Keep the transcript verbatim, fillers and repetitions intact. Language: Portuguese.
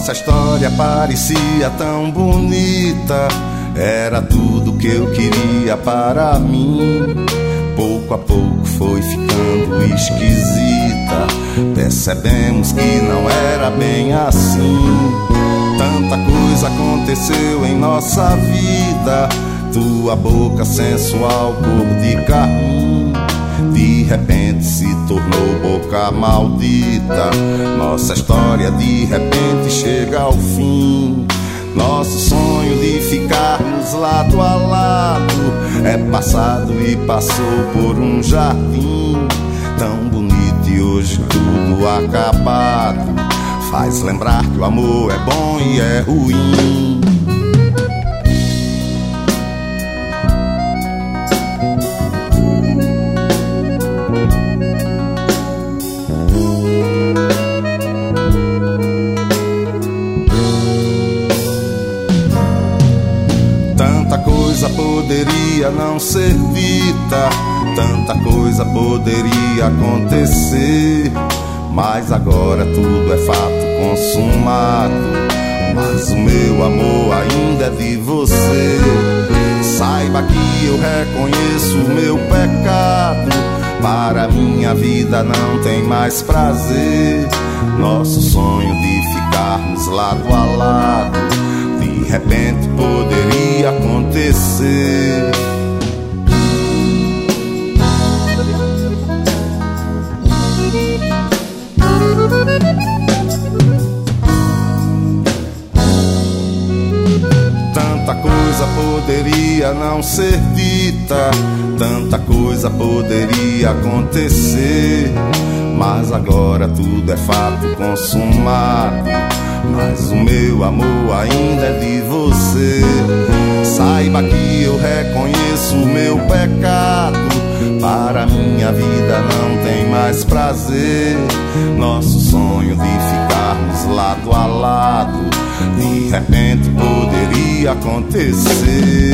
Nossa história parecia tão bonita, era tudo que eu queria para mim. Pouco a pouco foi ficando esquisita, percebemos que não era bem assim. Tanta coisa aconteceu em nossa vida, tua boca sensual cor de carmim, de repente se tornou boca maldita. Nossa história de repente chega ao fim. Nosso sonho de ficarmos lado a lado é passado e passou por um jardim tão bonito e hoje tudo acabado. Faz lembrar que o amor é bom e é ruim. Tanta coisa poderia não ser dita, tanta coisa poderia acontecer, mas agora tudo é fato consumado. Mas o meu amor ainda é de você. Saiba que eu reconheço o meu pecado, para minha vida não tem mais prazer. Nosso sonho de ficarmos lado a lado de repente poderia acontecer. Tanta coisa poderia não ser dita, tanta coisa poderia acontecer, mas agora tudo é fato consumado. Mas o meu amor ainda é de você. Saiba que eu reconheço o meu pecado, para minha vida não tem mais prazer. Nosso sonho de ficarmos lado a lado de repente poderia acontecer.